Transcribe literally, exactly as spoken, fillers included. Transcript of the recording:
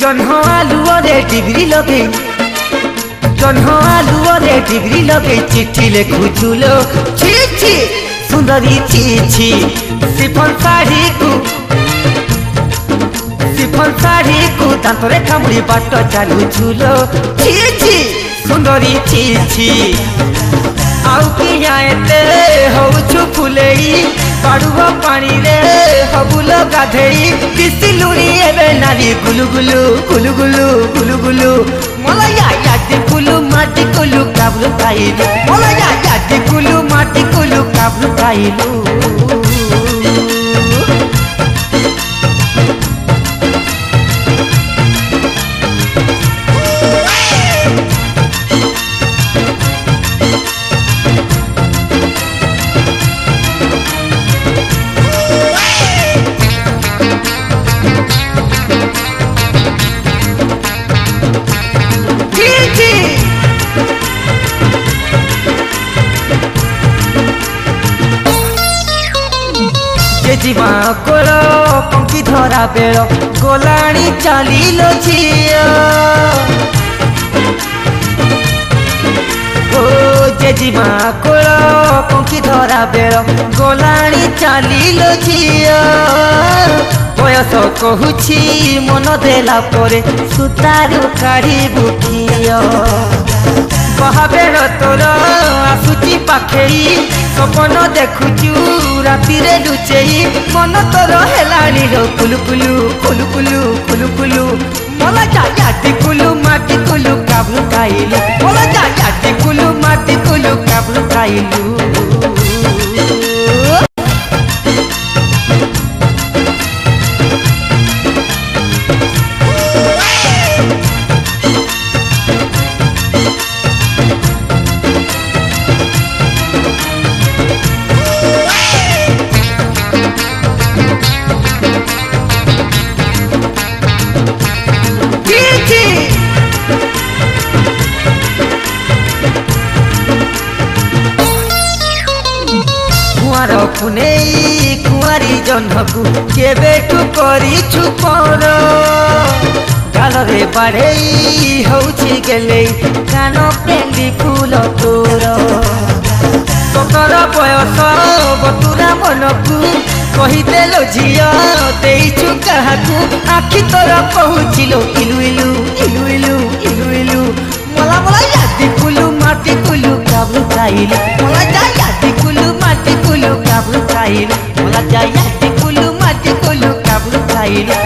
जन्ह आलुओ रे डिग्री लगे जन्ह आलुओ रे डिग्री लगे चिट्ठी लिखुचुलो छी छी सुंदरी छी छी सिफन साड़ी को सिफन साड़ी को दांतरे कामुड़ी बाट चलुचुलो छी छी सुंदरी छी छी आउ किया एते होउछु फुलेई पाड़ुआ पानी रे हबुलो गाधेई किसी लुणी एबे नारी गुलु गुलु गुलु गुलु गुलु गुलु मोला या यादी गुलु माटी गुलु काबलु खाइलु मोला या यादी गुलु माटी गुलु काबलु खाइलु जीवा कोल पंखी धरा बेल गोलाणी चलिलो झियो ओ जेजीमा कोल पंखी धरा बेल गोलाणी चलिलो झियो बयस कहूची मन देला परे सुतारू काढ़ी बुखियो बहाबेर तोर आसुची पाखेई सपन देखुचु राति रे लुचेई मन तोर हेलानी रो कुलु कुलु कुलु कुलु कुलु कुलु मोला जा यादी कुलु माटी कुलु काबलु खाइलु मोला जा यादी कुलु माटी कुलु काबलु खाइलु कुनेई कुआरी जन्हकु केबेठु करिछु पर गाल रे बाढ़ेई होउछि गेले कान पेंडी फूल तोर सतर बयस बतुरा मनकु कहिदेलो झियो देइछु काहाकु आखि तोर पहुँचिलो इलु इलु इलु इलु इलु इलु मोला मोला यादी कुलु माटी कुलु काबलु खाइलु मोला जा यादी कुलु माटी कुलु काबलु खाइलु मोला जा यादी कुलु माटी कुलु काबलु खाइलु